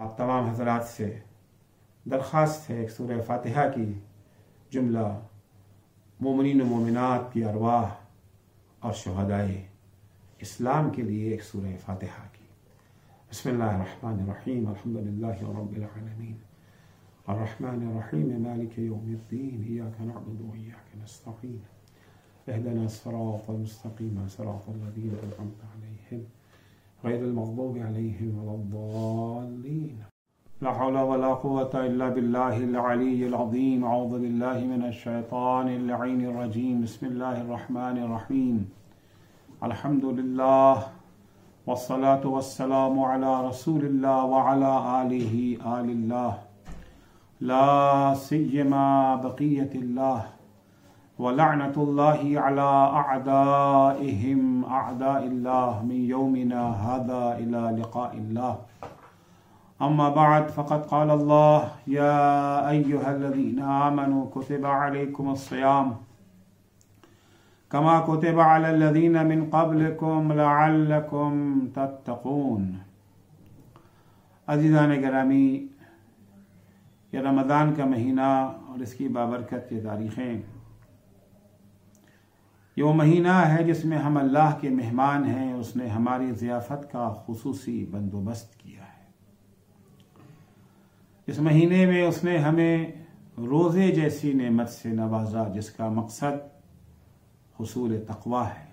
आप तमाम हजरात से दरख्वास्त है, एक सूरह फातिहा की जुमला मोमिनीन व मोमिनात की अरवाह और शुहदाए इस्लाम के लिए एक सूरह फातिहा की। बिस्मिल्लाहिर्रहमानिर्रहीम, अल्हम्दुलिल्लाहि रब्बिल आलमीन, अर्रहमानिर्रहीम, मालिकि यौमिद्दीन, इय्याका नअबुदु व इय्याका नस्तईन, इहदिना सिरातल मुस्तक़ीम, सिरातल लज़ीना अनअमता अलैहिम, गैरिल मग़दूबि अलैहिम वलद्दाल्लीन। ला हौला वला कुव्वता इल्ला बिल्लाहिल अलिय्यिल अज़ीम। अऊज़ु बिल्लाहि मिनश शैतानिर लईनिर रजीम। बिस्मिल्लाहिर रहमानिर रहीम। अल्हम्दुलिल्लाह वस्सलातु वस्सलामु अला रसूलिल्लाह व अला आलिहि आलिल्लाह ला सिय्यमा बक़ियतिल्लाह व लअनतुल्लाहि अला अअदाइहिम अअदाइल्लाह मिन यौमिना हाज़ा इला लिक़ाइल्लाह। अम्मा बाद फ़क़द क़ाल अल्लाह या अय्युहल्लज़ीना आमनू कुतिबा अलैकुमुस्सियाम कमा कुतिबा अलल्लज़ीना मिन क़ब्लिकुम लअल्लकुम तत्तक़ून। अज़ीज़ान गिरामी, ये रमज़ान का महीना और इसकी बाबरकत ये तारीख़ें, ये वो महीना है जिसमें हम अल्लाह के मेहमान हैं। उसने हमारी ज़ियाफ़त का खुसूसी बंदोबस्त किया है। इस महीने में उसने हमें रोज़े जैसी नेमत से नवाजा जिसका मकसद हुसूल तक़वा है।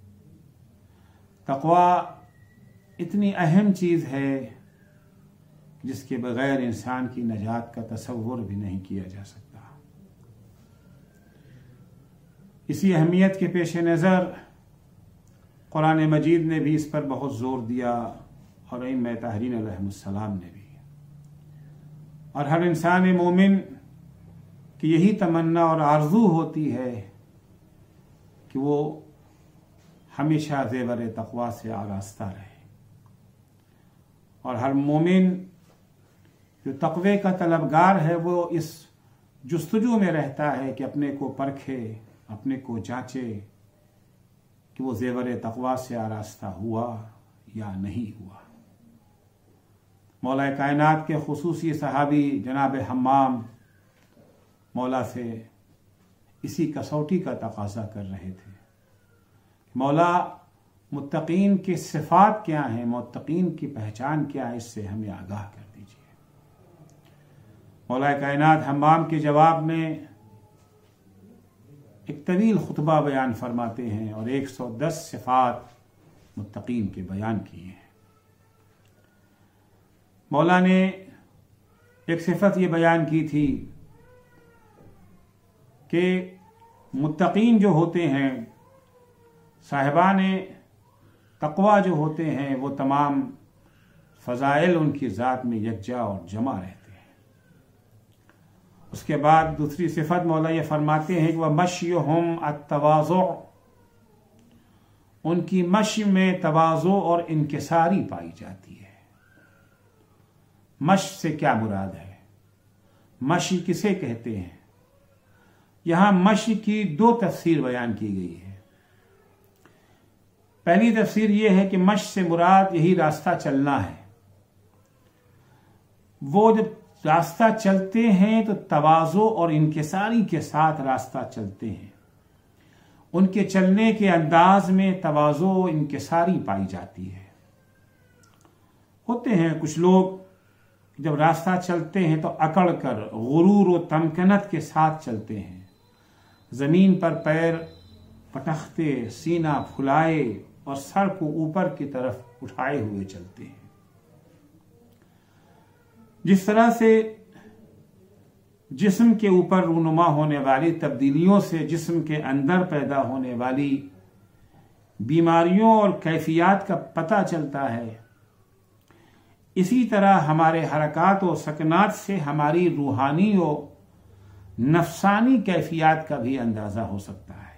तक़वा इतनी अहम चीज़ है जिसके बग़ैर इंसान की नजात का तसव्वुर भी नहीं किया जा सकता। इसी अहमियत के पेश नज़र कुरान मजीद ने भी इस पर बहुत ज़ोर दिया और इमाम ताहरीन अलैहिस्सलाम ने भी। और हर इंसान मोमिन की यही तमन्ना और आरज़ू होती है कि वो हमेशा ज़ेवर तक़वा से आरास्ता रहे। और हर मोमिन जो तक़वे का तलबगार है वो इस जुस्तजू में रहता है कि अपने को परखे, अपने को जांचे कि वो ज़ेवर तक़वा से आरास्ता हुआ या नहीं हुआ। मौला कायनात के खुसूसी सहाबी जनाब हम्माम मौला से इसी कसौटी का तकाजा कर रहे थे। मौला मुत्तकीन की सिफ़ात क्या हैं, मुत्तकीन की पहचान क्या है, इससे हमें आगाह कर दीजिए। मौला कायनात हम्माम के जवाब में एक तवील खुतबा बयान फरमाते हैं और 110 सिफ़ात मुत्तकीन के बयान किए हैं। मौला ने एक सिफत ये बयान की थी कि मुत्तकीन जो होते हैं, साहिबान तक़वा जो होते हैं, वो तमाम फ़ज़ाइल उनकी ज़ात में यकजा और जमा रहते हैं। उसके बाद दूसरी सिफत मौला ये फरमाते हैं कि वह मश्युहुम अत्तवाज़ु, उनकी मश्य में तवाज़ु और इनकिसारी पाई जाती है। मश से क्या मुराद है, मशी किसे कहते हैं? यहां मशी की दो तफसीर बयान की गई है। पहली तफसीर यह है कि मश से मुराद यही रास्ता चलना है। वो जब रास्ता चलते हैं तो तवाज़ु और इनकिसारी के साथ रास्ता चलते हैं। उनके चलने के अंदाज में तवाज़ु इनकिसारी पाई जाती है। होते हैं कुछ लोग जब रास्ता चलते हैं तो अकड़ कर गुरूर व तमकनत के साथ चलते हैं, जमीन पर पैर पटखते, सीना फुलाए और सर को ऊपर की तरफ उठाए हुए चलते हैं। जिस तरह से जिस्म के ऊपर रूनुमा होने वाली तब्दीलियों से जिस्म के अंदर पैदा होने वाली बीमारियों और कैफियत का पता चलता है, इसी तरह हमारे हरकात और सकनात से हमारी रूहानी और नफसानी कैफियत का भी अंदाजा हो सकता है।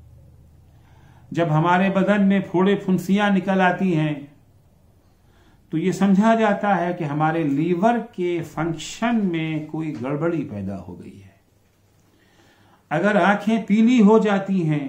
जब हमारे बदन में फोड़े फुंसियां निकल आती हैं तो ये समझा जाता है कि हमारे लीवर के फंक्शन में कोई गड़बड़ी पैदा हो गई है। अगर आंखें पीली हो जाती हैं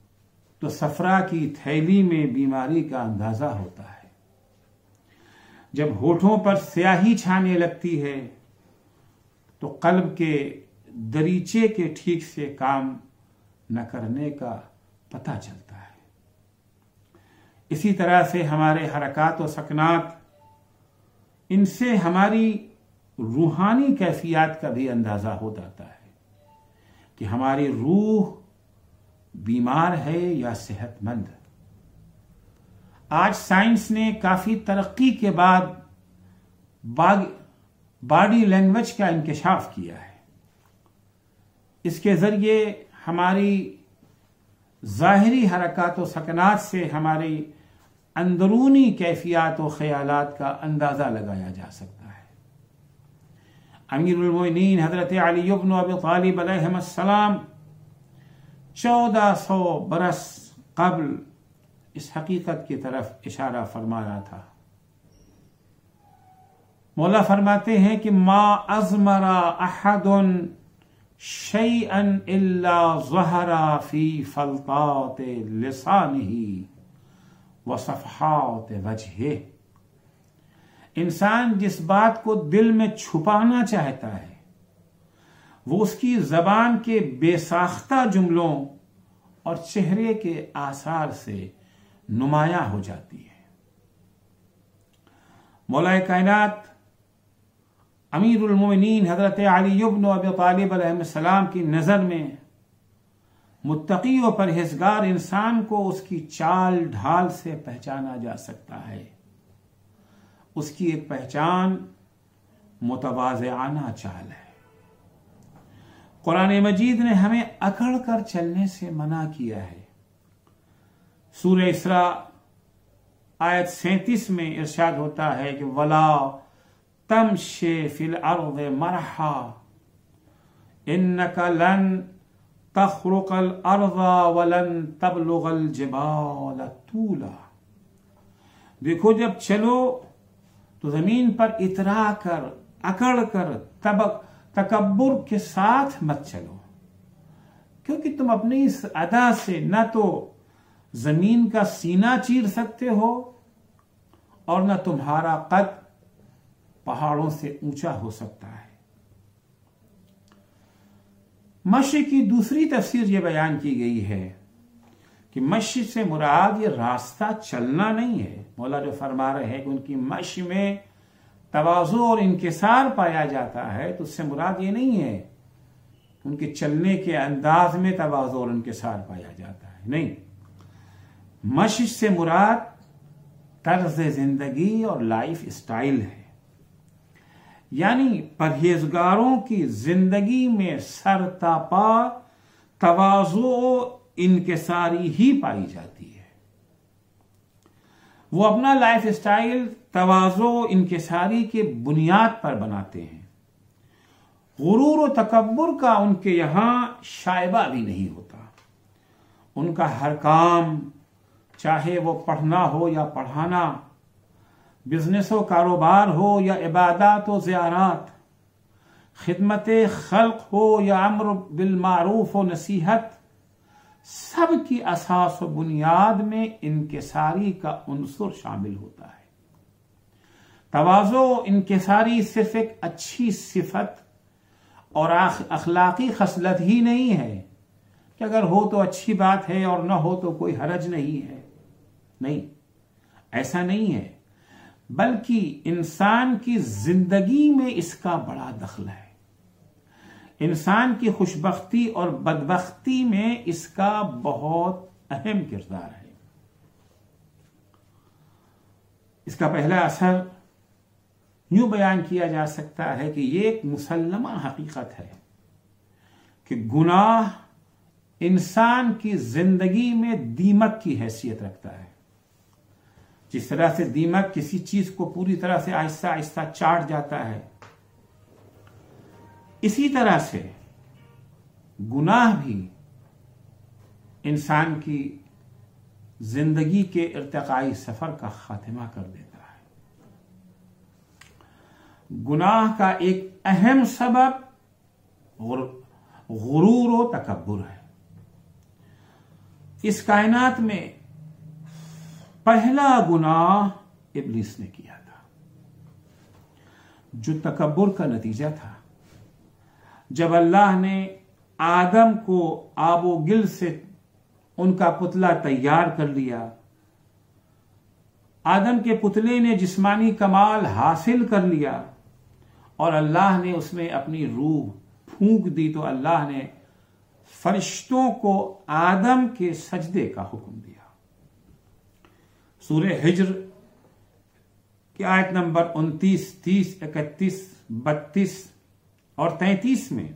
तो सफरा की थैली में बीमारी का अंदाजा होता है। जब होठों पर स्याही छाने लगती है तो कल्ब के दरीचे के ठीक से काम न करने का पता चलता है। इसी तरह से हमारे हरकत और सकनात, इनसे हमारी रूहानी कैफियत का भी अंदाजा हो जाता है कि हमारी रूह बीमार है या सेहतमंद। आज साइंस ने काफी तरक्की के बाद बॉडी लैंग्वेज का इंकशाफ किया है। इसके जरिए हमारी जाहिरी हरकत और सकनात से हमारी अंदरूनी कैफियत और ख्यालात का अंदाजा लगाया जा सकता है। अमीरुल मोमिनीन हजरत अली इब्न अबी तालिब अलैहिस्सलाम 1400 बरस कबल इस हकीकत की तरफ इशारा फरमाया था। मौला फरमाते हैं कि मा अज़मरा अहदुन शैअन इल्ला ज़हरा फी फलतात लिसानिही व सफ़हात वजहे। इंसान जिस बात को दिल में छुपाना चाहता है वो उसकी जबान के बेसाख्ता जुमलों और चेहरे के आसार से नुमायां हो जाती है। मौला कायनात अमीरुल मोमिनीन हजरत अली इब्न अबी तालिब अलैहिस्सलाम की नजर में मुत्तकी और परहेजगार इंसान को उसकी चाल ढाल से पहचाना जा सकता है। उसकी एक पहचान मुतवाज़िआना चाल है। कुरान मजीद ने हमें अकड़ कर चलने से मना किया है। सूरह इसरा आयत 37 में इरशाद होता है कि वला तमशे फिल अर्द मरहा इन्नका लन तखरुकल अर्दा वलन तबलुगल जिबाल तूला। देखो, जब चलो तो जमीन पर इतरा कर, अकड़ कर, तकब्बुर के साथ मत चलो, क्योंकि तुम अपनी इस अदा से न तो जमीन का सीना चीर सकते हो और न तुम्हारा कद पहाड़ों से ऊंचा हो सकता है। मशी की दूसरी तफसीर यह बयान की गई है कि मशी से मुराद ये रास्ता चलना नहीं है। मौला जो फरमा रहे हैं कि उनकी मशी में तवाज़ु और इंकिसार पाया जाता है, तो उससे मुराद ये नहीं है उनके चलने के अंदाज में तवाज़ु और इंकिसार पाया जाता है। नहीं, मशी से मुराद तर्ज जिंदगी और लाइफ स्टाइल है। यानी परहेजगारों की जिंदगी में सरतापा तवाज़ु इंकिसारी ही पाई जाती है। वो अपना लाइफ स्टाइल तवाज़ु इंकिसारी के बुनियाद पर बनाते हैं। गुरूर और तकब्बुर का उनके यहां शायबा भी नहीं होता। उनका हर काम, चाहे वो पढ़ना हो या पढ़ाना, बिजनेस हो कारोबार हो या इबादत हो ज़ियारत, खिदमत खल्क हो या अम्र बिल मारूफ हो नसीहत, सब की असास व बुनियाद में इनकिसारी का उन्सुर शामिल होता है। तवाज़ु इनकिसारी सिर्फ एक अच्छी सिफत और अखलाकी खसलत ही नहीं है कि अगर हो तो अच्छी बात है और ना हो तो कोई हरज नहीं है। नहीं, ऐसा नहीं है, बल्कि इंसान की जिंदगी में इसका बड़ा दखल है। इंसान की खुशबख्ती और बदबख्ती में इसका बहुत अहम किरदार है। इसका पहला असर यूं बयान किया जा सकता है कि यह एक मुसल्लमा हकीकत है कि गुनाह इंसान की जिंदगी में दीमक की हैसियत रखता है। जिस तरह से दीमक किसी चीज को पूरी तरह से आहिस्ता आहिस्ता चाट जाता है, इसी तरह से गुनाह भी इंसान की जिंदगी के इर्तिकाई सफर का खात्मा कर देता है। गुनाह का एक अहम सबब गुरूर व तकब्बुर है। इस कायनात में पहला गुनाह इब्लीस ने किया था। जो तकब्बुर का नतीजा था। जब अल्लाह ने आदम को आबो गिल से उनका पुतला तैयार कर लिया, आदम के पुतले ने जिस्मानी कमाल हासिल कर लिया और अल्लाह ने उसमें अपनी रूह फूंक दी, तो अल्लाह ने फरिश्तों को आदम के सजदे का हुक्म दिया। सूरह हिज्र की आयत नंबर 29, 30, 31, 32 और 33 में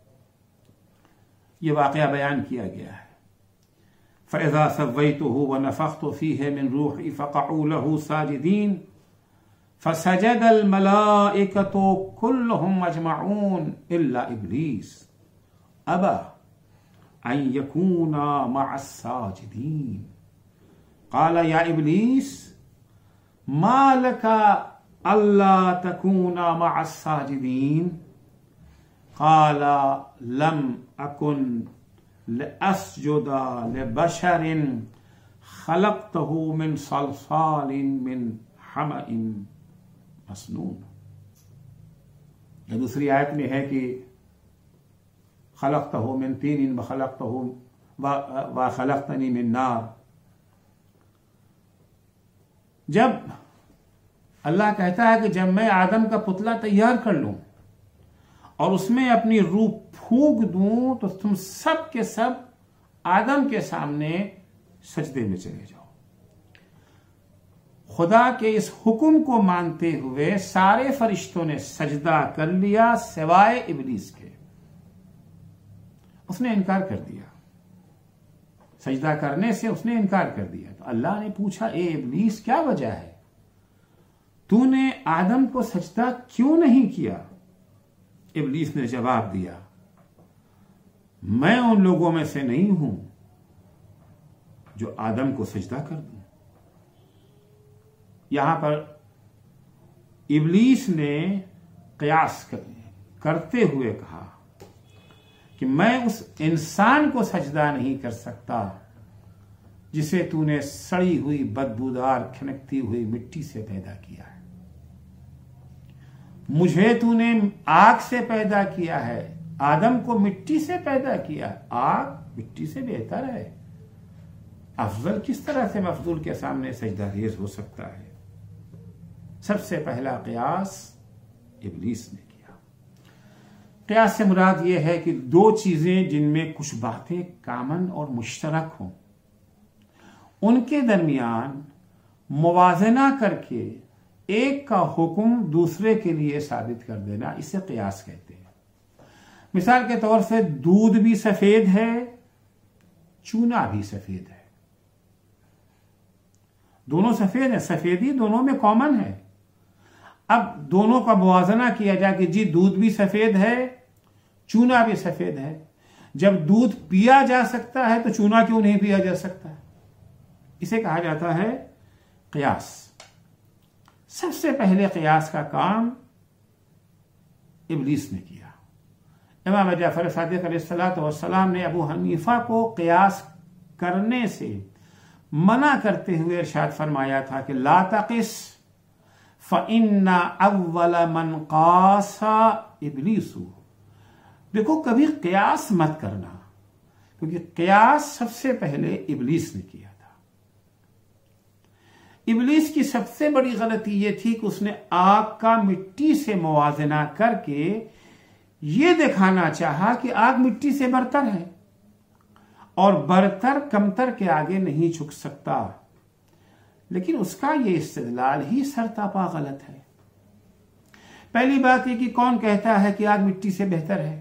यह वाकया बयान किया गया है। फ़इज़ा सव्वैतुहु व नफ़ख़्तु फ़ीहि मिन रूही फ़क़अू लहू साजिदीन फ़सजदल मलाइकतु कुल्लुहुम अजमऊन इल्ला इब्लीस अबा अन यकूना मअस साजिदीन क़ाल या इब्लीस मा लका अल्ला तकूना मअस साजिदीन क़ाल लम अकुन लिअस्जुदा लिबशरिन खलक़तहु मिन सलसालिन मिन हमइन मसनून। दूसरी आयत में है कि खलक़तहु मिन तीनिन व खलक़तहु व खलक़तनी मिन नार। जब अल्लाह कहता है कि जब मैं आदम का पुतला तैयार कर लूं और उसमें अपनी रूह फूंक दूं तो तुम सब के सब आदम के सामने सजदे में चले जाओ। खुदा के इस हुक्म को मानते हुए सारे फरिश्तों ने सजदा कर लिया सिवाय इब्लीस के। उसने इनकार कर दिया, सजदा करने से उसने इनकार कर दिया। तो अल्लाह ने पूछा, ए इब्लीस क्या वजह है, तूने आदम को सजदा क्यों नहीं किया? इब्लीस ने जवाब दिया, मैं उन लोगों में से नहीं हूं जो आदम को सजदा कर दूं। यहां पर इब्लीस ने कयास करते हुए कहा कि मैं उस इंसान को सजदा नहीं कर सकता जिसे तूने सड़ी हुई बदबूदार खनकती हुई मिट्टी से पैदा किया है। मुझे तूने आग से पैदा किया है, आदम को मिट्टी से पैदा किया। आग मिट्टी से बेहतर है। अफजल किस तरह से मफजूल के सामने सजदा रेज हो सकता है? सबसे पहला कयास इब्लीस ने किया। कयास से मुराद यह है कि दो चीजें जिनमें कुछ बातें कामन और मुश्तरक हों, उनके दरमियान मुवाजना करके एक का हुक्म दूसरे के लिए साबित कर देना, इसे कयास कहते हैं। मिसाल के तौर से दूध भी सफेद है, चूना भी सफेद है। दोनों सफेद है, सफेदी दोनों में कॉमन है। अब दोनों का मुवाजना किया जाए कि जी दूध भी सफेद है, चूना भी सफेद है। जब दूध पिया जा सकता है तो चूना क्यों नहीं पिया जा सकता? इसे कहा जाता है कयास। सबसे पहले कयास का काम इब्लीस ने किया। इमाम जाफर सादिक अलैहिस्सलाम ने अबू हनीफा को कयास करने से मना करते हुए इरशाद फरमाया था कि ला तक़िस फ़इन्ना अव्वल मन क़ासा इब्लीसु। देखो, कभी कयास मत करना, क्योंकि कयास सबसे पहले इब्लीस ने किया था। इब्लीस की सबसे बड़ी गलती यह थी कि उसने आग का मिट्टी से मुवाजना करके यह दिखाना चाहा कि आग मिट्टी से बरतर है और बरतर कमतर के आगे नहीं झुक सकता। लेकिन उसका यह इस्तेदलाल ही सरतापा गलत है। पहली बात यह कि कौन कहता है कि आग मिट्टी से बेहतर है?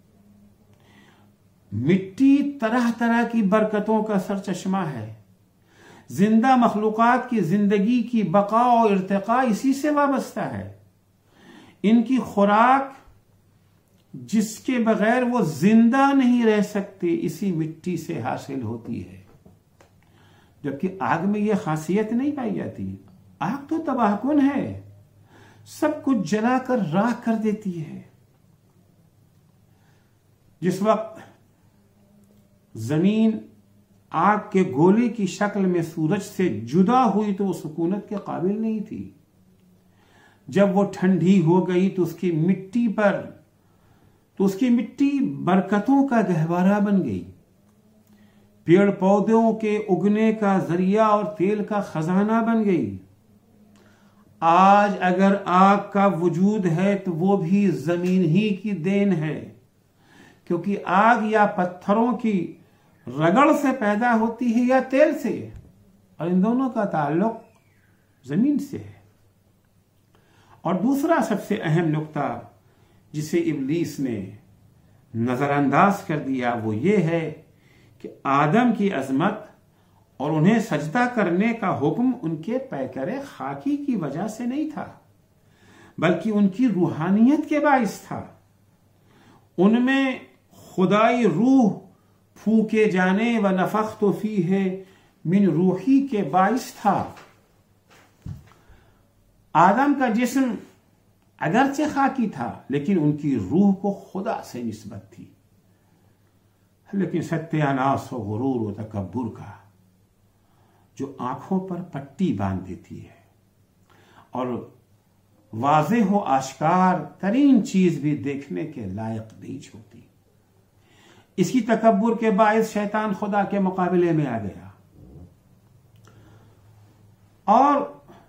मिट्टी तरह तरह की बरकतों का सरचश्मा है। जिंदा मखलूकात की जिंदगी की बका और इर्तिका इसी से वाबस्ता है। इनकी खुराक जिसके बगैर वो जिंदा नहीं रह सकते, इसी मिट्टी से हासिल होती है। जबकि आग में यह खासियत नहीं पाई जाती। आग तो तबाहकुन है, सब कुछ जलाकर राख कर देती है। जिस वक्त जमीन आग के गोले की शक्ल में सूरज से जुदा हुई तो वो सुकूनत के काबिल नहीं थी। जब वो ठंडी हो गई तो उसकी मिट्टी बरकतों का गहवारा बन गई, पेड़ पौधों के उगने का जरिया और तेल का खजाना बन गई। आज अगर आग का वजूद है तो वो भी जमीन ही की देन है, क्योंकि आग या पत्थरों की रगड़ से पैदा होती है या तेल से, और इन दोनों का ताल्लुक जमीन से है। और दूसरा सबसे अहम नुक्ता जिसे इब्लीस ने नजरअंदाज कर दिया वो ये है कि आदम की अजमत और उन्हें सजदा करने का हुक्म उनके पैकरे खाकी की वजह से नहीं था, बल्कि उनकी रूहानियत के बाइस था। उनमें खुदाई रूह फूके जाने व नफख्तु फीहे मिन रूही के बाइस था। आदम का जिस्म अगरचे खाकी था, लेकिन उनकी रूह को खुदा से निस्बत थी। लेकिन सत्यानाश व गुरूर व तकब्बुर का जो आंखों पर पट्टी बांध देती है और वाज़ेह हो आश्कार तरीन चीज भी देखने के लायक नहीं छोड़ती, इसकी तकब्बुर के बायस शैतान खुदा के मुकाबले में आ गया और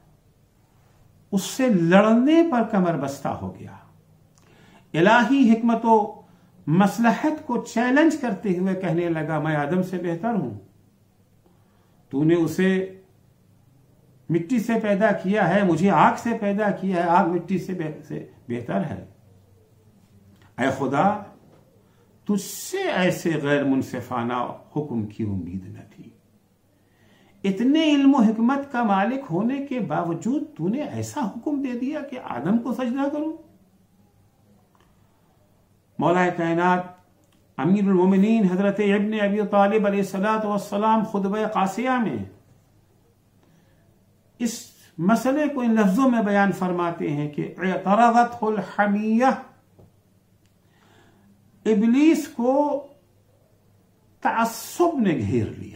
उससे लड़ने पर कमर बस्ता हो गया। इलाही हिकमतो मसलहत को चैलेंज करते हुए कहने लगा, मैं आदम से बेहतर हूं, तूने उसे मिट्टी से पैदा किया है, मुझे आग से पैदा किया है, आग मिट्टी से बेहतर है। ऐ खुदा, तुझसे ऐसे गैर मुनसिफाना हुक्म की उम्मीद न थी। इतने इल्म और हिकमत का मालिक होने के बावजूद तूने ऐसा हुक्म दे दिया कि आदम को सजदा करूं। मौला कायनात अमीरुल मोमिनीन हजरत इब्न अबी तालिब अलैहिस्सलातु वस्सलाम खुतबा कासिया में इस मसले को इन लफ्जों में बयान फरमाते हैं कि इतरज़तहुल हमिया, इब्लीस को तअस्सुब ने घेर लिया।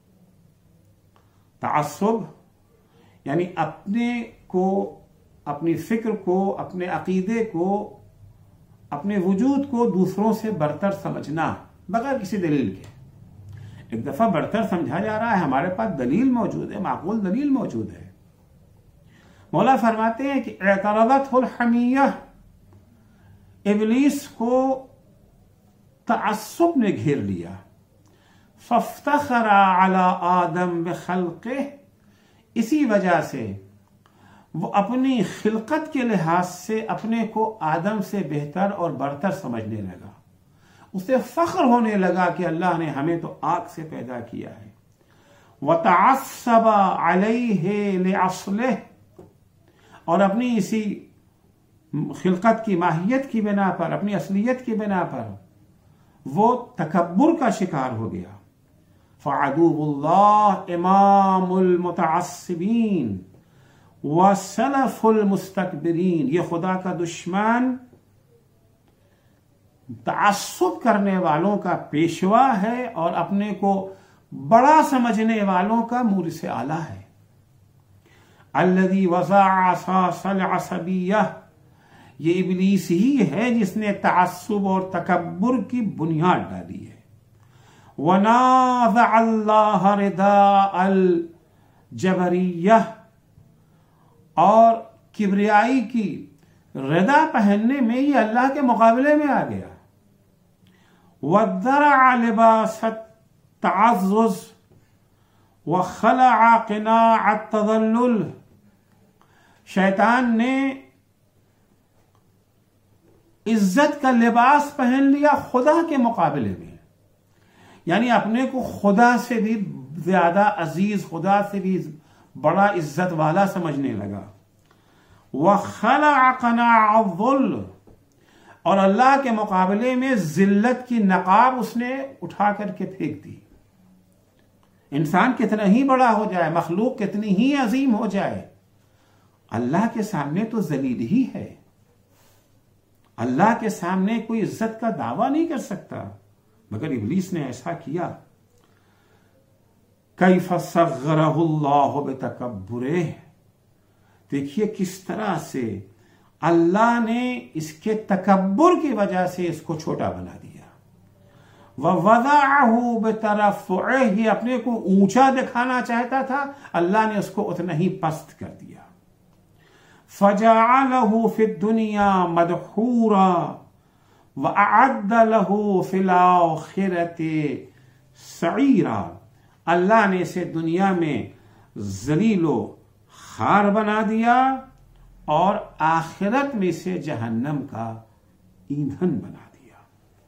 तअस्सुब यानी अपने को, अपनी फिक्र को, अपने अकीदे को, अपने वजूद को दूसरों से बरतर समझना बगैर किसी दलील के। एक दफा बरतर समझा जा रहा है, हमारे पास दलील मौजूद है, माकूल दलील मौजूद है। मौला फरमाते हैं कि इतरज़तहुल हमिया, इब्लीस को तअस्सुब ने घेर लिया। फफ्तखरा अला आदम बिखल्क़िह, इसी वजह से वो अपनी खिलकत के लिहाज से अपने को आदम से बेहतर और बरतर समझने लगा। उसे फख्र होने लगा कि अल्लाह ने हमें तो आग से पैदा किया है। वतअस्सब अलैहि लिअस्लिह, और अपनी इसी खिलकत की माहियत की बिना पर, अपनी असलियत की बिना पर वो तकब्बुर का शिकार हो गया। फ़अदुव्वुल्लाह इमामुल मुतअस्सिबीन व सलफुल मुस्तकबिरीन, ये खुदा का दुश्मन तअस्सुब करने वालों का पेशवा है और अपने को बड़ा समझने वालों का मुर्स आला है। अल्लज़ी वज़अ असासल असबिय्यह, ये इब्लीस ही है जिसने तअस्सुब और तकब्बुर की बुनियाद डाली है। वनाज़अ अल्लाह रिदाअल जबरिय्यह, और किब्रियाई की रिदा पहनने में ये अल्लाह के मुकाबले में आ गया। वद्दरअ लिबासत तअज़्ज़ुज़ व खलअ क़िनाअत तज़ल्लुल, शैतान ने इज्जत का लिबास पहन लिया खुदा के मुकाबले में, यानी अपने को खुदा से भी ज्यादा अजीज, खुदा से भी बड़ा इज्जत वाला समझने लगा। वह खलअ क़नाअत, और अल्लाह के मुकाबले में जिल्लत की नकाब उसने उठा करके फेंक दी। इंसान कितना ही बड़ा हो जाए, मखलूक कितनी ही अजीम हो जाए, अल्लाह के सामने तो जलील ही है। अल्लाह के सामने कोई इज्जत का दावा नहीं कर सकता, मगर इब्लीस ने ऐसा किया। कैफ़ सग़्ग़रहुल्लाहु बितकब्बुरिह, देखिए किस तरह से अल्लाह ने इसके तकब्बुर की वजह से इसको छोटा बना दिया। ववज़अहु बितरफ़ुइही, अपने को ऊंचा दिखाना चाहता था, अल्लाह ने उसको उतना ही पस्त कर दिया। फ़जअलहु फ़िद्दुनिया मदहूरा वअअद्द लहु फ़िल आख़िरति सईरा, अल्लाह ने इसे दुनिया में ज़लीलो खार बना दिया और आखिरत में इसे जहन्नम का ईंधन बना दिया।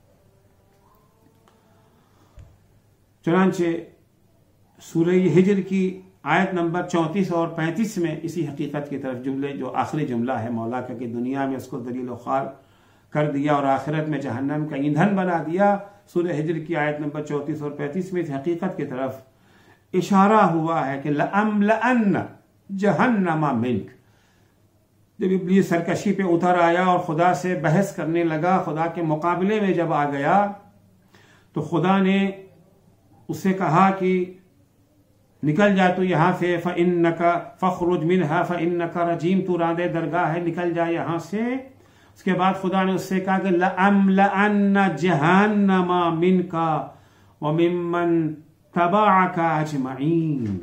चुनांचे सूरह हिजर की आयत नंबर 34 और 35 में इसी हकीकत की तरफ जुमले, जो आखिरी जुमला है मौला का कि दुनिया में उसको दलील खार कर दिया और आखिरत में जहन्नम का ईंधन बना दिया, सूरह हिजर की आयत नंबर 34 और 35 में इस हकीकत की तरफ इशारा हुआ है कि लअम्लअन्न जहन्नमा मिन्क। जब इब्लीस सरकशी पे उतर आया और खुदा से बहस करने लगा, खुदा के मुकाबले में जब आ गया, तो खुदा ने उससे कहा कि निकल जा तू यहां से, फ़इन्नका फ़ख़रुज मिन्हा फ़इन्नका रजीम, तू रांदे दरगाह है, निकल जा यहां से। उसके बाद खुदा ने उससे कहा कि लअम्लअन्न जहन्नमा मिन्का व मिम्मन तबअका अजमईन।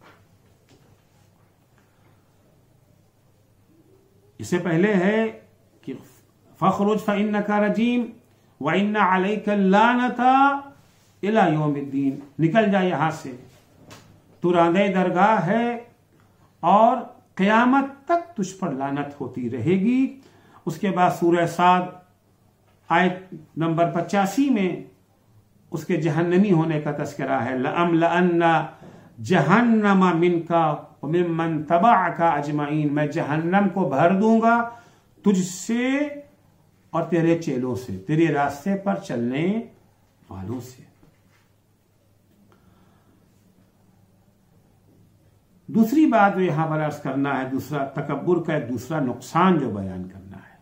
इससे पहले है कि फ़ख़रुज फ़इन्नका रजीम व इन्ना अलैका लानता इला यौमिद्दीन, निकल जा यहां से, तू रांदे दरगाह है और क़यामत तक तुझ पर लानत होती रहेगी। उसके बाद सूरह साद आयत नंबर 85 में उसके जहन्नमी होने का तस्करा है। लअम्लअन्ना जहन्नमा मिन्का व मिम्मन तबअका अजमईन, मैं जहन्नम को भर दूंगा तुझसे और तेरे चेलों से, तेरे रास्ते पर चलने वालों से। दूसरी बात जो यहां पर अर्ज करना है, दूसरा तकब्बुर का एक दूसरा नुकसान जो बयान करना है।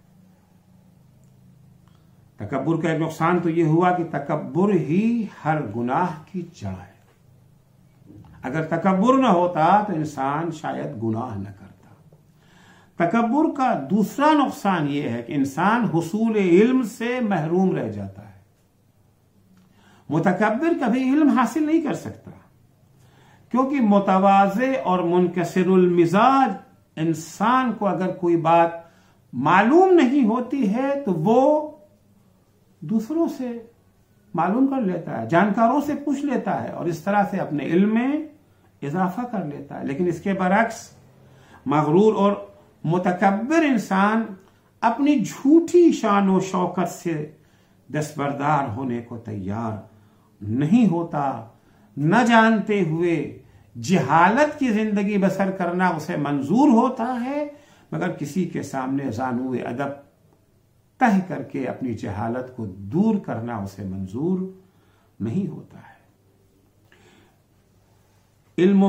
तकब्बुर का एक नुकसान तो यह हुआ कि तकब्बुर ही हर गुनाह की जड़ है। अगर तकब्बुर न होता तो इंसान शायद गुनाह न करता। तकब्बुर का दूसरा नुकसान यह है कि इंसान हुसूल इल्म से महरूम रह जाता है। मुतकब्बिर कभी इल्म हासिल नहीं कर सकता, क्योंकि मुतवाज़े और मुनकसिरुल मिजाज इंसान को अगर कोई बात मालूम नहीं होती है तो वो दूसरों से मालूम कर लेता है, जानकारों से पूछ लेता है और इस तरह से अपने इल्म में इजाफा कर लेता है। लेकिन इसके बरक्स मगरूर और मुतकब्बिर इंसान अपनी झूठी शान व शौकत से दस्तबरदार होने को तैयार नहीं होता। न जानते हुए जहालत की जिंदगी बसर करना उसे मंजूर होता है, मगर किसी के सामने ज़ानुए अदब तह करके अपनी जहालत को दूर करना उसे मंजूर नहीं होता है। इल्म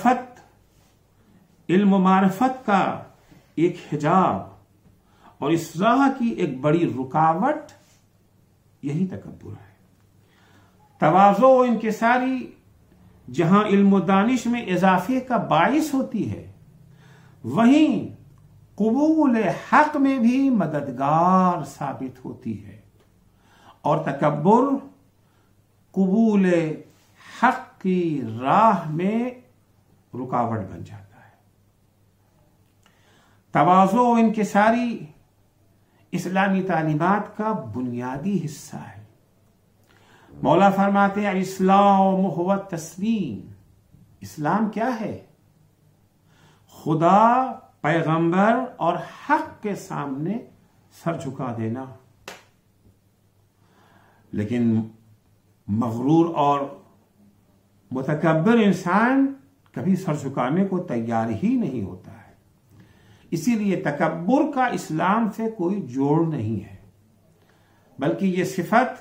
मारफत का एक हिजाब और इस राह की एक बड़ी रुकावट यही तकब्बुर है। तवाज़ो व इंकिसारी जहां इल्म दानिश में इजाफे का बाइस होती है, वहीं कबूल हक में भी मददगार साबित होती है और तकब्बुर कबूल हक की राह में रुकावट बन जाता है। तवाज़ो व इंकिसारी इस्लामी तालीमात का बुनियादी हिस्सा है। मौला फरमाते हैं इस्लाम हुवा तस्लीम, इस्लाम क्या है? खुदा, पैगंबर और हक के सामने सर झुका देना। लेकिन मगरूर और मुतकब्बिर इंसान कभी सर झुकाने को तैयार ही नहीं होता है। इसीलिए तकब्बुर का इस्लाम से कोई जोड़ नहीं है, बल्कि ये सिफत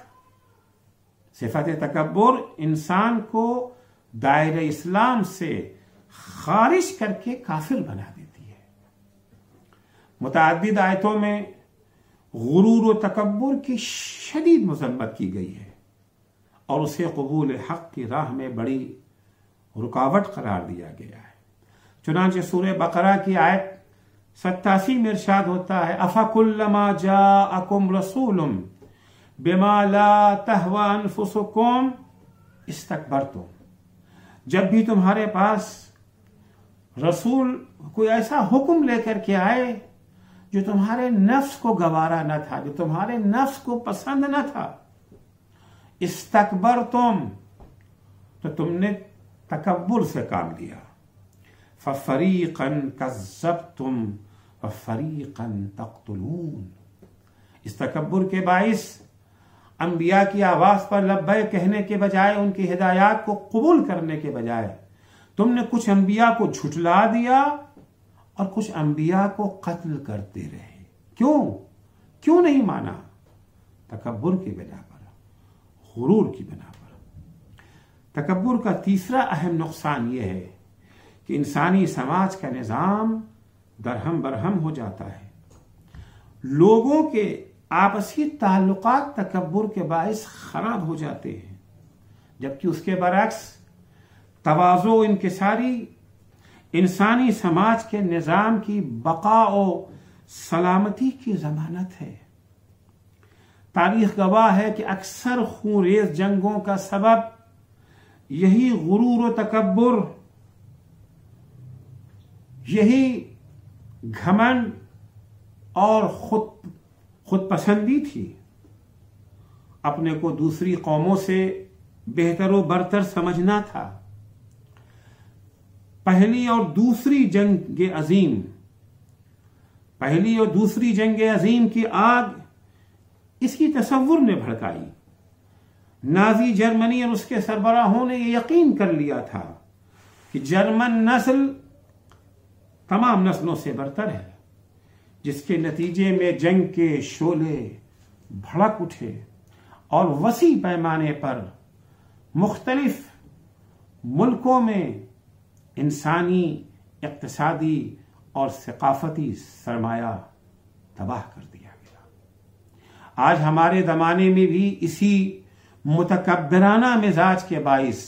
तकब्बुर इंसान को दायरे इस्लाम से खारिज करके काफिर बना देती है। मुतअद्दिद आयतों में गुरूर व तकब्बुर की शदीद मज़म्मत की गई है और उसे कबूल हक की राह में बड़ी रुकावट करार दिया गया है। चुनांचे सूरह बकरा की आयत 87 में इरशाद होता है, अफकुल्लमा जाअकुम रसूलुम बिमा ला तहवा अनफुसुकुम इस्तकबरतुम, जब भी तुम्हारे पास रसूल कोई ऐसा हुक्म लेकर के आए जो तुम्हारे नफ्स को गवारा न था, जो तुम्हारे नफ्स को पसंद न था, इस्तकबरतुम, तो तुमने तकब्बुर से काम लिया। फरीक़न कज़्ज़बतुम व फरीक़न तक़्तुलून, इस तकब्बुर के बाइस अंबिया की आवाज पर लब्बैक कहने के बजाय, उनकी हिदायत को कबूल करने के बजाय तुमने कुछ अंबिया को झुठला दिया और कुछ अंबिया को कत्ल करते रहे। क्यों नहीं माना? तकब्बुर की बिना पर, गुरूर की बिना पर। तकब्बुर का तीसरा अहम नुकसान यह है कि इंसानी समाज का निजाम दरहम बरहम हो जाता है। लोगों के आपसी ताल्लुकात तकब्बुर के बाइस खराब हो जाते हैं, जबकि उसके बरक्स तवाज़ो इनकिसारी इंसानी समाज के निजाम की बका और सलामती की जमानत है। तारीख गवाह है कि अक्सर खूनरेज जंगों का सबब यही गुरूर और तकब्बुर, यही घमंड और खुद पसंदी थी। अपने को दूसरी कौमों से बेहतर व बरतर समझना था। पहली और दूसरी जंग अजीम की आग इसकी तसव्वुर ने भड़काई। नाजी जर्मनी और उसके सरबराहों ने यह यकीन कर लिया था कि जर्मन नस्ल तमाम नस्लों से बरतर है, जिसके नतीजे में जंग के शोले भड़क उठे और वसी पैमाने पर मुख्तलिफ मुल्कों में इंसानी, इक्तिसादी और सकाफती सरमाया तबाह कर दिया गया। आज हमारे ज़माने में भी इसी मुतकब्बिराना मिजाज के बाइस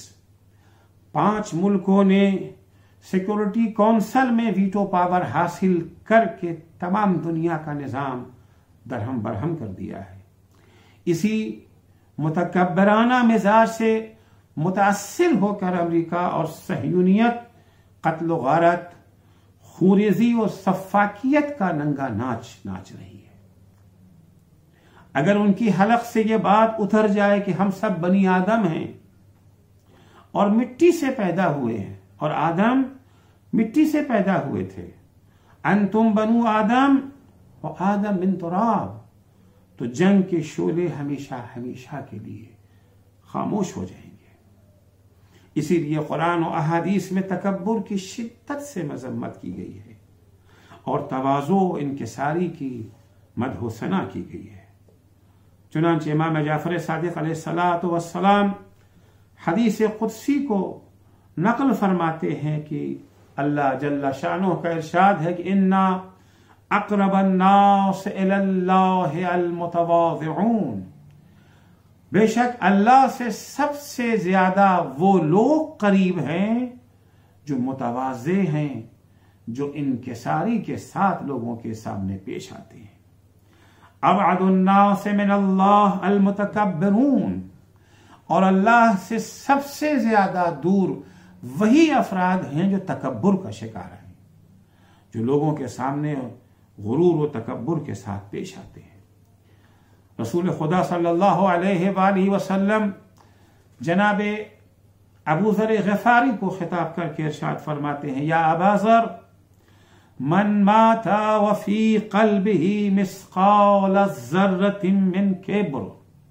5 मुल्कों ने सिक्योरिटी काउंसिल में वीटो पावर हासिल करके तमाम दुनिया का निजाम दरहम बरहम कर दिया है। इसी मुतकब्बिराना मिजाज से मुतासिर होकर अमेरिका और सहयूनियत कत्ल गारत, खूरेजी और सफाकियत का नंगा नाच रही है। अगर उनकी हलक से यह बात उतर जाए कि हम सब बनी आदम हैं और मिट्टी से पैदा हुए हैं और आदम मिट्टी से पैदा हुए थे, अंतुम बनु आदम और आदम मिन तुराब, तो जंग के शोले हमेशा हमेशा के लिए खामोश हो जाएंगे। इसीलिए कुरान और अहादीस में तकब्बुर की शिद्दत से मजम्मत की गई है और तवाज़ो इनकिसारी की मदह सना की गई है। चुनांचे इमाम जाफर सादिक अलैहिस्सलातु वस्सलाम हदीस कुदसी को नकल फरमाते हैं कि अल्लाह जल्ला शानो का इरशाद है कि इन्ना अक़रबन नास इलल्लाहि अल मुतवाज़िऊन, बेशक अल्लाह से सबसे ज्यादा वो लोग करीब हैं जो मुतवाज़े हैं, जो इनकिसारी के साथ लोगों के सामने पेश आते हैं। अबअदुन नास मिनल्लाह अल मुतकब्बिरून, और अल्लाह से सबसे ज्यादा दूर वही अफराद हैं जो तकब्बुर का शिकार हैं, जो लोगों के सामने गुरूर और तकब्बुर के साथ पेश आते हैं। रसूल खुदा सल्लल्लाहु अलैहि वसल्लम जनाब अबू ज़र ग़िफ़ारी को खिताब करके इरशाद फरमाते हैं, या अबा ज़र मन माता वफ़ी क़ल्बिही मिस्क़ाल ज़र्रतिन मिन किब्र,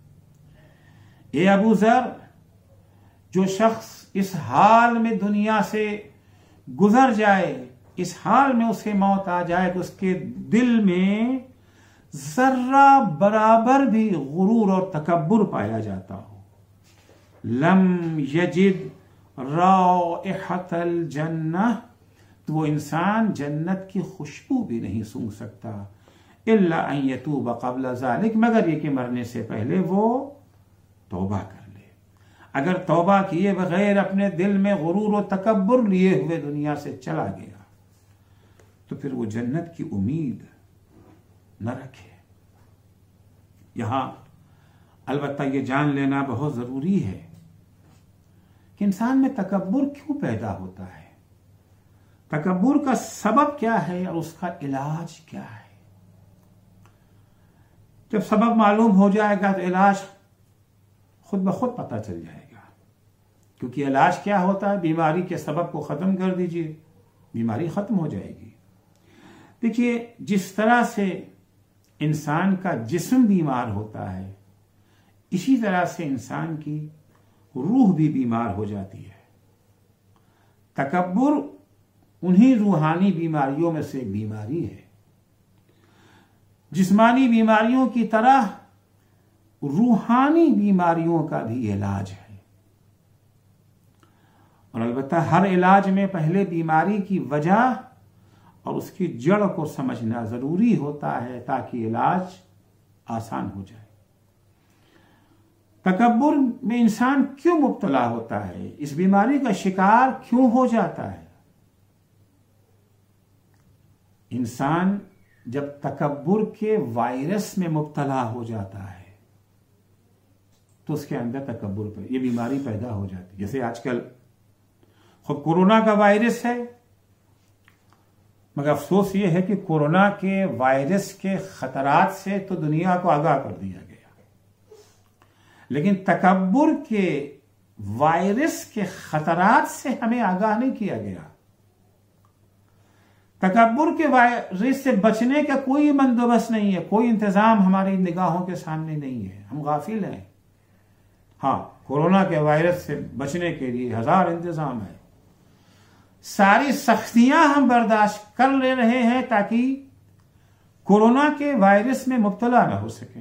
ए अबू ज़र, जो शख्स इस हाल में दुनिया से गुजर जाए, इस हाल में उसे मौत आ जाए कि उसके दिल में जर्रा बराबर भी गुरूर और तकब्बुर पाया जाता हो, लम यजिद राइहतल जन्नह, तो वो इंसान जन्नत की खुशबू भी नहीं सूंघ सकता, इल्ला अन यतूब क़ब्ल ज़ालिक, मगर ये कि मरने से पहले वो तौबा कर ले। अगर तौबा किए बगैर अपने दिल में गुरूर और तकब्बुर लिए हुए दुनिया से चला गया तो फिर वो जन्नत की उम्मीद न रखे। यहां अलबत्ता ये जान लेना बहुत जरूरी है कि इंसान में तकब्बुर क्यों पैदा होता है, तकब्बुर का सबब क्या है और उसका इलाज क्या है। जब सबब मालूम हो जाएगा तो इलाज खुद ब खुद पता चल जाएगा। क्योंकि इलाज क्या होता है, बीमारी के सबब को खत्म कर दीजिए, बीमारी खत्म हो जाएगी। देखिए, जिस तरह से इंसान का जिस्म बीमार होता है, इसी तरह से इंसान की रूह भी बीमार हो जाती है। तकब्बुर उन्हीं रूहानी बीमारियों में से एक बीमारी है। जिस्मानी बीमारियों की तरह रूहानी बीमारियों का भी इलाज है। और अलबत्ता हर इलाज में पहले बीमारी की वजह और उसकी जड़ को समझना जरूरी होता है ताकि इलाज आसान हो जाए। तकब्बुर में इंसान क्यों मुब्तला होता है, इस बीमारी का शिकार क्यों हो जाता है। इंसान जब तकब्बुर के वायरस में मुब्तला हो जाता है तो उसके अंदर तकब्बुर पे ये बीमारी पैदा हो जाती है। जैसे आजकल खुद कोरोना का वायरस है, मगर अफसोस ये है कि कोरोना के वायरस के खतरात से तो दुनिया को आगाह कर दिया गया, लेकिन तकब्बुर के वायरस के खतरात से हमें आगाह नहीं किया गया। तकब्बुर के वायरस से बचने का कोई बंदोबस्त नहीं है, कोई इंतजाम हमारी निगाहों के सामने नहीं है, हम गाफिल हैं। हाँ, कोरोना के वायरस से बचने के लिए 1000 इंतजाम है, सारी सख्तियां हम बर्दाश्त कर ले रहे हैं ताकि कोरोना के वायरस में मुब्तला न हो सके।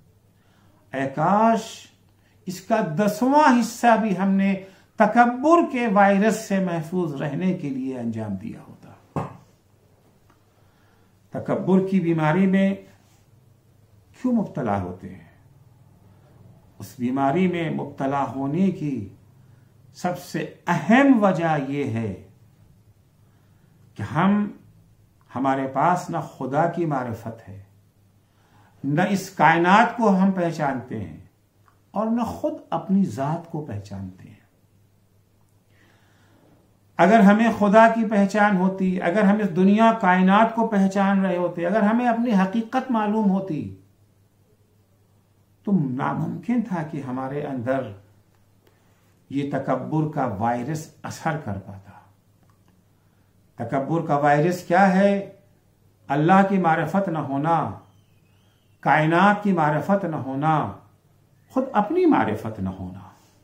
काश इसका 10वां हिस्सा भी हमने तकब्बुर के वायरस से महफूज रहने के लिए अंजाम दिया होता। तकब्बुर की बीमारी में क्यों मुब्तला होते हैं, उस बीमारी में मुब्तला होने की सबसे अहम वजह यह है कि हमारे पास न खुदा की मारिफत है, न इस कायनात को हम पहचानते हैं और न खुद अपनी जात को पहचानते हैं। अगर हमें खुदा की पहचान होती, अगर हम इस दुनिया कायनात को पहचान रहे होते, अगर हमें अपनी हकीकत मालूम होती, तो नामुमकिन था कि हमारे अंदर ये तकब्बुर का वायरस असर कर पाता। तकब्बुर का वायरस क्या है? अल्लाह की मारिफत न होना, कायनात की मारिफत न होना, खुद अपनी मारिफत न होना।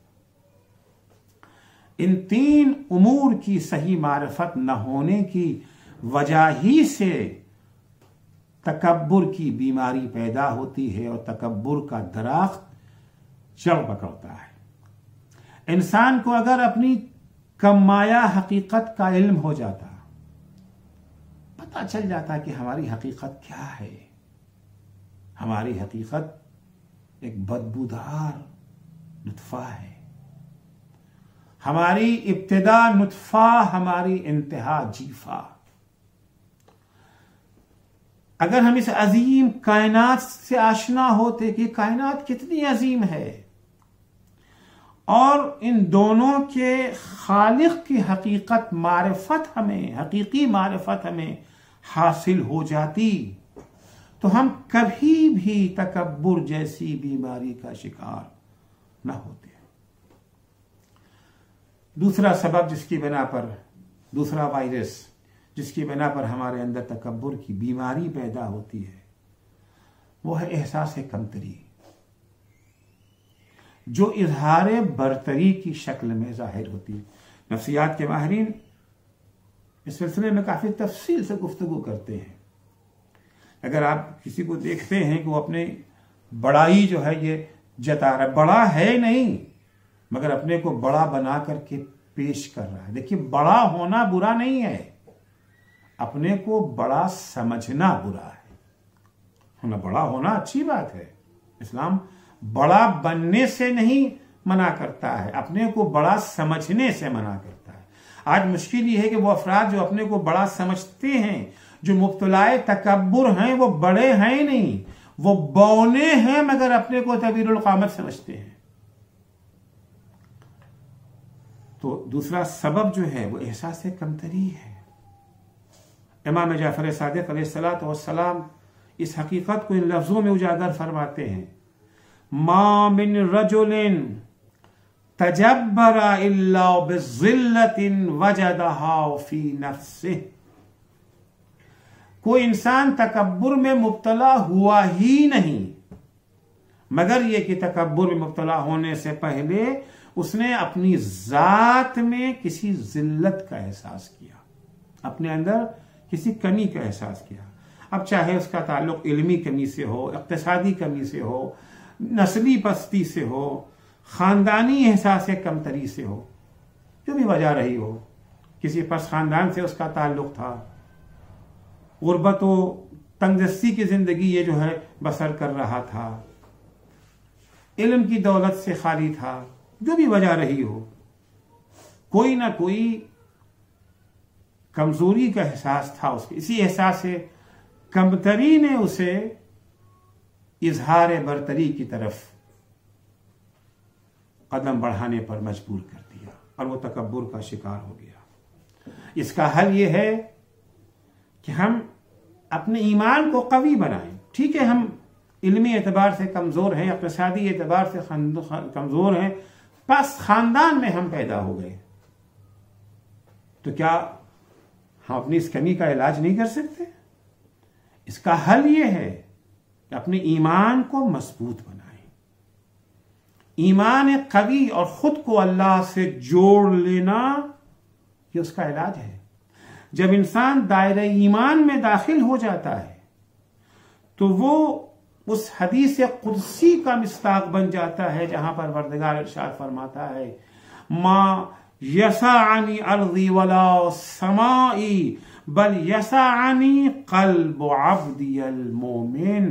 इन 3 उमूर की सही मारिफत न होने की वजह ही से तकब्बुर की बीमारी पैदा होती है और तकब्बुर का दरख्त जड़ पकड़ता है। इंसान को अगर अपनी कमाया हकीकत का इल्म हो जाता, पता चल जाता कि हमारी हकीकत क्या है। हमारी हकीकत एक बदबूदार नुत्फा है, हमारी इब्तिदा नुत्फा, हमारी इंतहा जीफा। अगर हम इस अजीम कायनात से आशना होते कि कायनात कितनी अजीम है और इन दोनों के खालिक की हकीकत मारिफत हमें, हकीकी मारिफत हमें हासिल हो जाती, तो हम कभी भी तकब्बुर जैसी बीमारी का शिकार न होते। दूसरा सबब जिसकी बिना पर, दूसरा वायरस जिसकी बिना पर हमारे अंदर तकब्बुर की बीमारी पैदा होती है, वो है एहसास कमतरी, जो इजहार बरतरी की शक्ल में जाहिर होती है। नफ्सियात के माहिरीन इस सिलसिले में काफी तफसील से गुफ्तगू करते हैं। अगर आप किसी को देखते हैं कि वो अपने बड़ाई जो है ये जता रहा है, बड़ा है नहीं मगर अपने को बड़ा बना करके पेश कर रहा है। देखिए, बड़ा होना बुरा नहीं है, अपने को बड़ा समझना बुरा है। बड़ा होना अच्छी बात है, इस्लाम बड़ा बनने से नहीं मना करता है, अपने को बड़ा समझने से मना करता है। आज मुश्किल ये है कि वो अफराद जो अपने को बड़ा समझते हैं, जो मुब्तलाए तकब्बुर हैं वो बड़े हैं नहीं, वो बौने हैं मगर अपने को तबीरुल क़ामत समझते हैं। तो दूसरा सबब जो है वो एहसास कमतरी है। इमाम जाफर सादिक अलैहिस्सलातु वस्सलाम इस हकीकत को इन लफ्जों में उजागर फरमाते हैं, मा मिन रजुलिन तजब्बरा इल्ला बिज़िल्लतिन वजदहा फी नफ्सिही। कोई इंसान तकब्बुर में मुब्तला हुआ ही नहीं मगर यह कि तकब्बुर में मुब्तला होने से पहले उसने अपनी जात में किसी जिल्लत का एहसास किया, अपने अंदर किसी कमी का एहसास किया। अब चाहे उसका ताल्लुक इल्मी कमी से हो, इक्तिसादी कमी से हो, नस्ली पस्ती से हो, खानदानी एहसास कमतरी से हो, जो भी वजह रही हो, किसी पस खानदान से उसका ताल्लुक था, गुर्बत व तंगदस्ती की जिंदगी ये जो है बसर कर रहा था, इल्म की दौलत से खाली था, जो भी वजह रही हो, कोई ना कोई कमजोरी का एहसास था उसके। इसी एहसास से कमतरी ने उसे इजहार बरतरी की तरफ कदम बढ़ाने पर मजबूर कर दिया और वो तकब्बुर का शिकार हो गया। इसका हल ये है कि हम अपने ईमान को कवी बनाएं। ठीक है, हम इल्मी एतबार से कमजोर हैं, इक़्तिसादी एतबार से कमजोर हैं, बस खानदान में हम पैदा हो गए, तो क्या हम अपनी इस कमी का इलाज नहीं कर सकते? इसका हल यह है कि अपने ईमान को मजबूत बनाएं। ईमान कवी और खुद को अल्लाह से जोड़ लेना ये उसका इलाज है। जब इंसान दायरे ईमान में दाखिल हो जाता है तो वो उस हदीस कुदसी का मिस्ताक बन जाता है जहां पर परवरदिगार इरशाद फरमाता है, मा यसाअनी अर्दी वला समाई बल यसाअनी क़ल्बु अब्दियल मोमिन।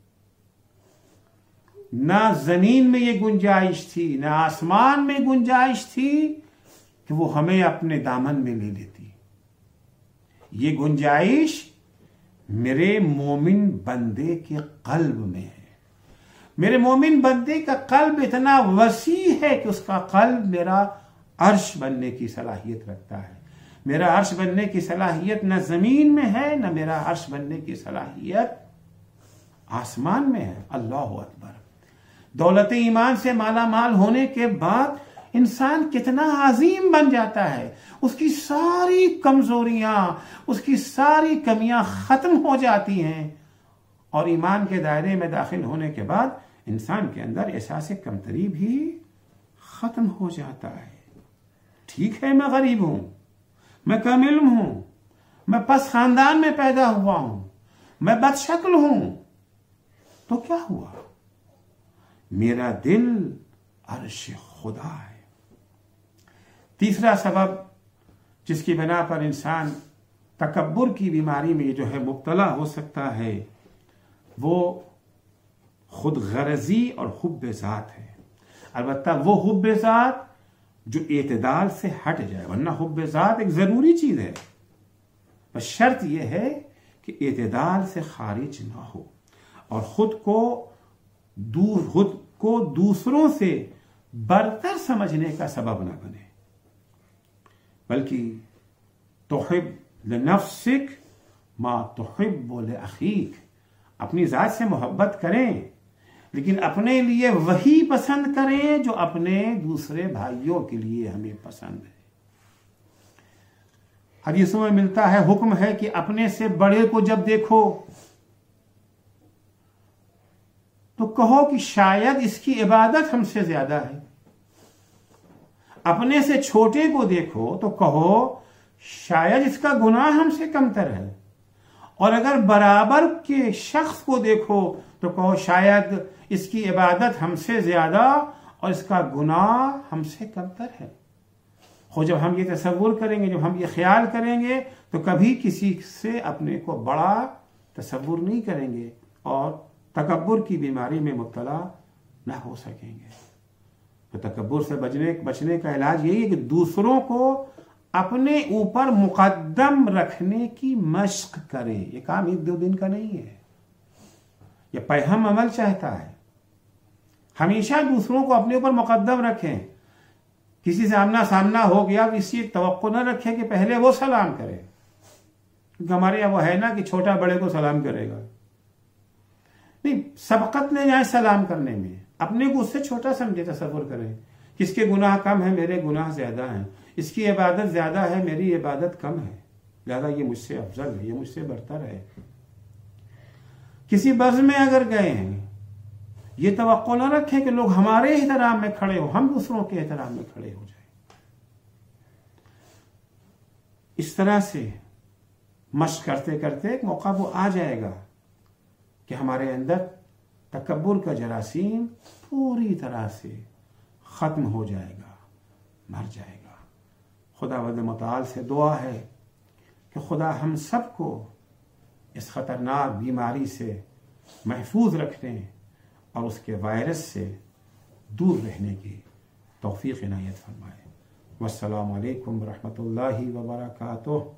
ना जमीन में ये गुंजाइश थी, ना आसमान में गुंजाइश थी कि वो हमें अपने दामन में ले लेती। ये गुंजाइश मेरे मोमिन बंदे के कल्ब में है। मेरे मोमिन बंदे का कल्ब इतना वसी है कि उसका कल्ब मेरा अर्श बनने की सलाहियत रखता है। मेरा अर्श बनने की सलाहियत न जमीन में है, न मेरा अर्श बनने की सलाहियत आसमान में है। अल्लाहु अकबर। दौलत ईमान से माला माल होने के बाद इंसान कितना अजीम बन जाता है, उसकी सारी कमजोरियां, उसकी सारी कमियां खत्म हो जाती हैं और ईमान के दायरे में दाखिल होने के बाद इंसान के अंदर एहसास कमतरी भी खत्म हो जाता है। ठीक है, मैं गरीब हूं, मैं कम इल्म हूं, मैं पस खानदान में पैदा हुआ हूं, मैं बदशक्ल हूं, तो क्या हुआ? मेरा दिल अर्श खुदा है। तीसरा सबब जिसकी बिना पर इंसान तकब्बुर की बीमारी में जो है मुब्तला हो सकता है वो खुद गरजी और हुब्ब ज़ात है। अलबत्ता वो हुब्ब ज़ात जो एतदाल से हट जाए, वरना हुब्ब ज़ात एक जरूरी चीज है, बस शर्त यह है कि एतदाल से खारिज ना हो और खुद को दूसरों से बरतर समझने का सबब ना बने, बल्कि तुहिब लिनफ्सिक मा तुहिब्बु लिअखीक। अपनी जात से मोहब्बत करें लेकिन अपने लिए वही पसंद करें जो अपने दूसरे भाइयों के लिए हमें पसंद है। हदीसों में मिलता है, हुक्म है कि अपने से बड़े को जब देखो तो कहो कि शायद इसकी इबादत हमसे ज्यादा है। अपने से छोटे को देखो तो कहो शायद इसका गुनाह हमसे कमतर है। और अगर बराबर के शख्स को देखो तो कहो शायद इसकी इबादत हमसे ज्यादा और इसका गुनाह हमसे कमतर है। हो जब हम ये तसव्वुर करेंगे, जब हम ये ख्याल करेंगे तो कभी किसी से अपने को बड़ा तसव्वुर नहीं करेंगे और तकब्बुर की बीमारी में मुब्तला न हो सकेंगे। तो तकब्बुर से बचने का इलाज यही है कि दूसरों को अपने ऊपर मुकद्दम रखने की मश्क करे। ये काम एक दो दिन का नहीं है, ये पैहम अमल चाहता है। हमेशा दूसरों को अपने ऊपर मुकद्दम रखें। किसी से आमना सामना हो गया तो इसी तवक्को न रखें कि पहले वो सलाम करे, क्योंकि हमारे यहाँ वो है ना कि छोटा बड़े को सलाम करेगा। नहीं, सबकत ले जाए सलाम करने में, अपने को उससे छोटा समझे, तसव्वुर करें किसके गुनाह कम है, मेरे गुनाह ज्यादा हैं, इसकी इबादत ज्यादा है, मेरी इबादत कम है, लिहाजा ये मुझसे अफजल है, ये मुझसे बरतर है। किसी बज़्म में अगर गए हैं, ये तवक्को न रखें कि लोग हमारे एहतराम में खड़े हो, हम दूसरों के एहतराम में खड़े हो जाए। इस तरह से मश्क करते करते एक मौका वो आ जाएगा कि हमारे अंदर तकब्बुर का जरासीम पूरी तरह से खत्म हो जाएगा, मर जाएगा। खुदावंद मुताल से दुआ है कि खुदा हम सबको इस खतरनाक बीमारी से महफूज रखने और उसके वायरस से दूर रहने की तौफीक इनायत फरमाए। वस्सलामु अलैकुम व रहमतुल्लाहि व बरकातुहू।